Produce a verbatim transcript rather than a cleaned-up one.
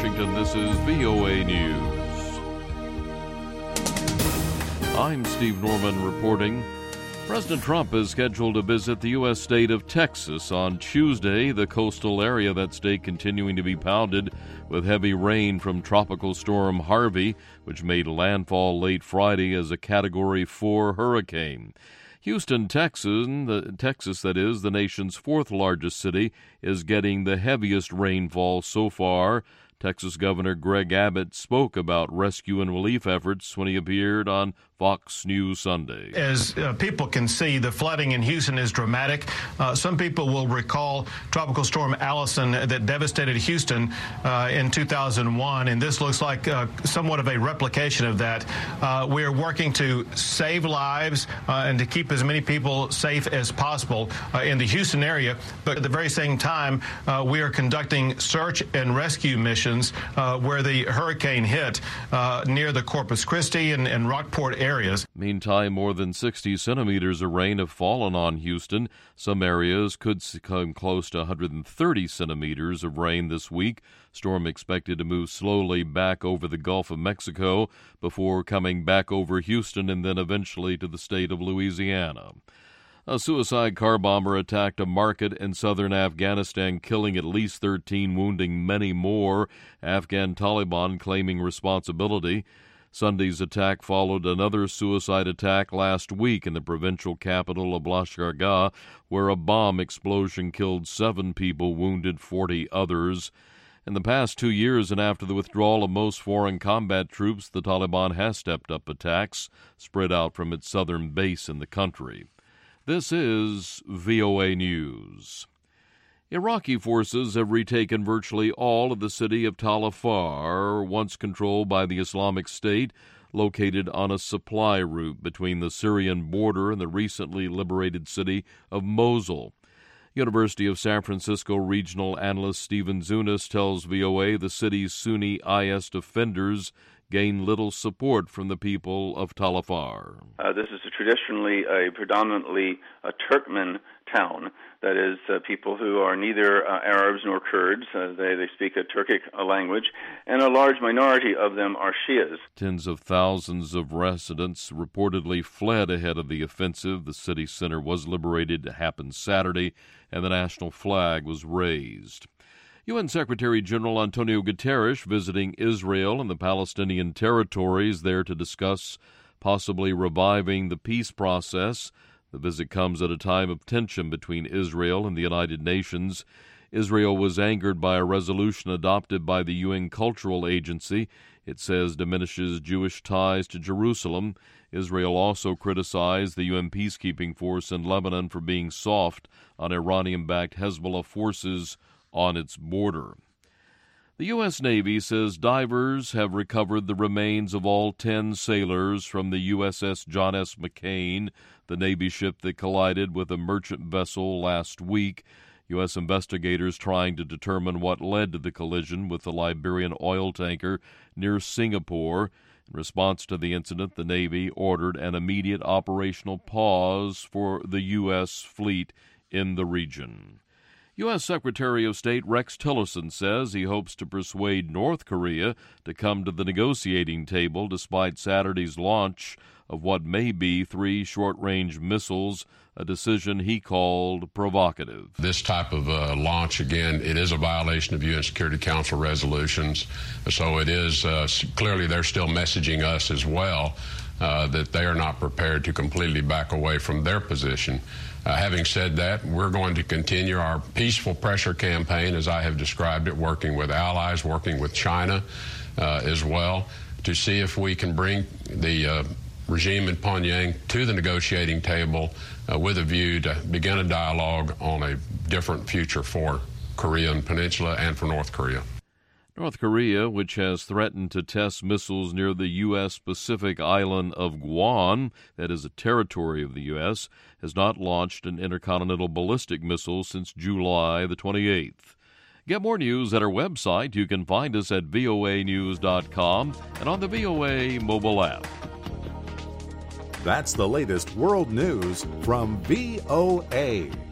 Washington, this is V O A News. I'm Steve Norman reporting. President Trump is scheduled to visit the U S state of Texas on Tuesday, the coastal area of that state continuing to be pounded with heavy rain from Tropical Storm Harvey, which made landfall late Friday as a Category four hurricane. Houston, Texas, the, Texas, that is, the nation's fourth largest city, is getting the heaviest rainfall so far. Texas Governor Greg Abbott spoke about rescue and relief efforts when he appeared on Fox News Sunday. As uh, people can see, the flooding in Houston is dramatic. Uh, some people will recall Tropical Storm Allison that devastated Houston uh, in two thousand one, and this looks like uh, somewhat of a replication of that. Uh, we are working to save lives uh, and to keep as many people safe as possible uh, in the Houston area, but at the very same time, uh, we are conducting search and rescue missions uh, where the hurricane hit uh, near the Corpus Christi and, and Rockport area. Areas. Meantime, more than sixty centimeters of rain have fallen on Houston. Some areas could come close to one hundred thirty centimeters of rain this week. Storm expected to move slowly back over the Gulf of Mexico before coming back over Houston and then eventually to the state of Louisiana. A suicide car bomber attacked a market in southern Afghanistan, killing at least thirteen, wounding many more. Afghan Taliban claiming responsibility. Sunday's attack followed another suicide attack last week in the provincial capital of Lashkar, where a bomb explosion killed seven people, wounded forty others. In the past two years and after the withdrawal of most foreign combat troops, the Taliban has stepped up attacks spread out from its southern base in the country. This is V O A News. Iraqi forces have retaken virtually all of the city of Tal Afar, once controlled by the Islamic State, located on a supply route between the Syrian border and the recently liberated city of Mosul. University of San Francisco regional analyst Stephen Zunis tells V O A the city's Sunni I S defenders gain little support from the people of Tal Afar. Uh, this is a traditionally a predominantly a Turkmen town. That is, uh, people who are neither uh, Arabs nor Kurds. Uh, they, they speak a Turkic uh, language, and a large minority of them are Shias. Tens of thousands of residents reportedly fled ahead of the offensive. The city center was liberated. It happened Saturday, and the national flag was raised. U N Secretary General Antonio Guterres visiting Israel and the Palestinian territories there to discuss possibly reviving the peace process. The visit comes at a time of tension between Israel and the United Nations. Israel was angered by a resolution adopted by the U N Cultural Agency. It says diminishes Jewish ties to Jerusalem. Israel also criticized the U N peacekeeping force in Lebanon for being soft on Iranian-backed Hezbollah forces on its border. The U S Navy says divers have recovered the remains of all ten sailors from the U S S John S. McCain, the Navy ship that collided with a merchant vessel last week. U S investigators trying to determine what led to the collision with the Liberian oil tanker near Singapore. In response to the incident, the Navy ordered an immediate operational pause for the U S fleet in the region. U S. Secretary of State Rex Tillerson says he hopes to persuade North Korea to come to the negotiating table despite Saturday's launch of what may be three short-range missiles, a decision he called provocative. This type of uh, launch, again, it is a violation of U N Security Council resolutions, so it is uh, clearly they're still messaging us as well uh, that they are not prepared to completely back away from their position. Uh, having said that, we're going to continue our peaceful pressure campaign, as I have described it, working with allies, working with China uh, as well, to see if we can bring the uh, regime in Pyongyang to the negotiating table uh, with a view to begin a dialogue on a different future for Korean Peninsula and for North Korea. North Korea, which has threatened to test missiles near the U S. Pacific island of Guam, that is a territory of the U S, has not launched an intercontinental ballistic missile since July the twenty-eighth. Get more news at our website. You can find us at V O A news dot com and on the V O A mobile app. That's the latest world news from V O A.